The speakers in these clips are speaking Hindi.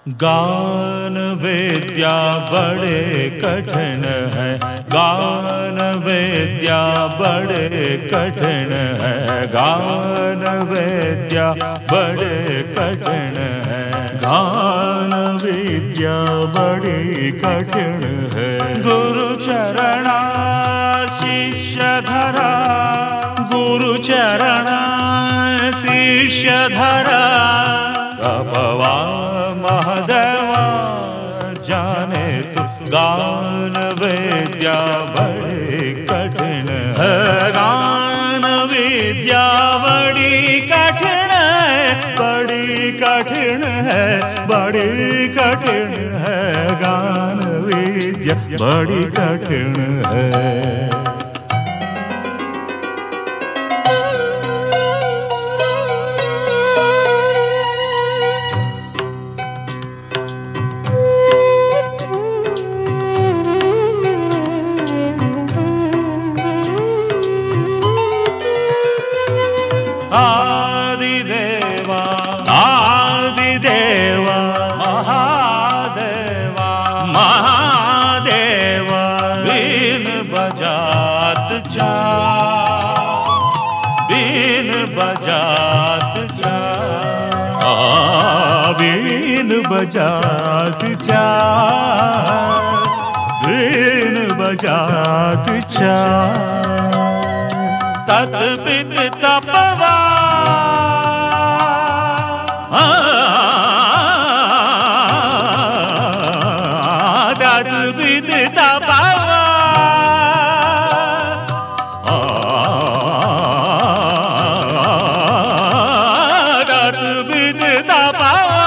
गान विद्या बड़े कठिन है, गान विद्या बड़े कठिन है, गान विद्या बड़े कठिन है, गान विद्या बड़ी कठिन है। गुरु चरणा शिष्य धरा, गुरु चरणा शिष्य धरा, तपवा महादेवा जाने तू गान विद्या बड़ी कठिन है, गान विद्या बड़ी कठिन है, बड़ी कठिन है, बड़ी कठिन है, गान विद्या बड़ी कठिन है। आदिदेवा आदिदेवा महादेवा महादेवा, बीन बजात चा, बीन बजात चा, बीन बजात चा, बीन बजात चा, तत पित तपवा तत पित तपवा, तत पित तपवा,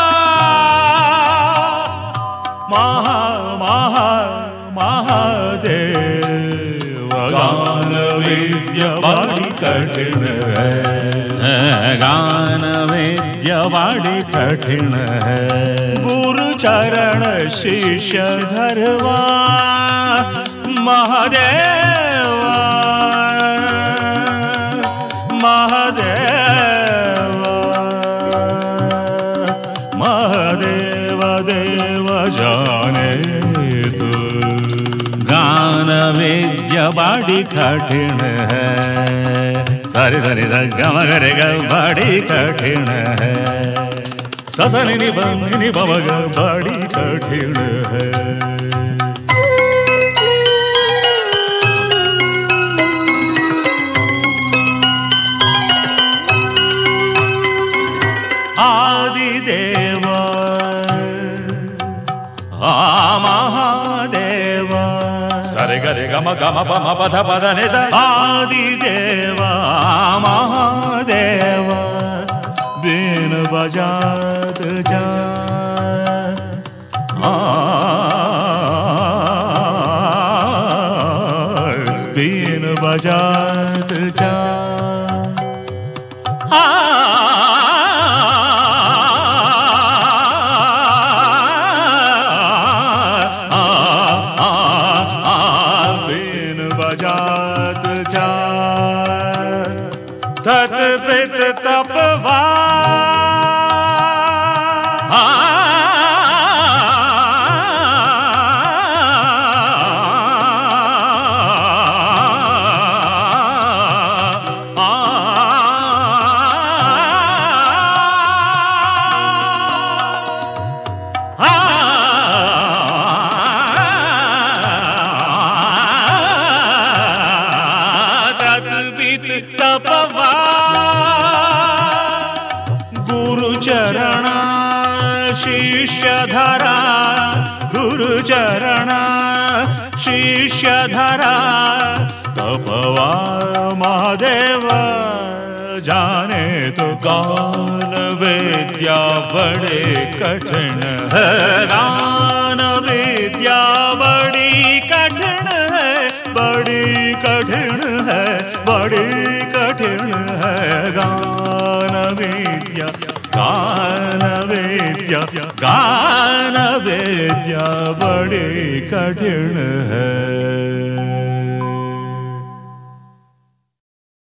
महादेव गान विद्या बड़ी कठिन है, गान विद्या बड़ी कठिन है। गुरु चरण शिष्य धरवा महादेवा, महादेवा, महादेव देव जाने तू गान विद्या बड़ी कठिन है, सारे धनी गम करे ग बड़ी कठिन है, ससनि नि बम ग बड़ी कठिन है। आदिदेवा महादेवा, सरे गरे गम गम पम पध पद नि सा, आदिदेवा महादेवा, बीन बजात जा, बीन बजात जा, बजात जा, तत पित तपवा तपवा, गुरु चरण शिष्य धरा, गुरु चरण शिष्य धरा, तपवा महादेव जाने तो गान विद्या बड़े कठिन है, गान विद्या बड़ी कठिन है, बड़ी कठिन है, बड़ी कठिन है, गान विद्या, गान विद्या, गान विद्या बड़ी कठिन है।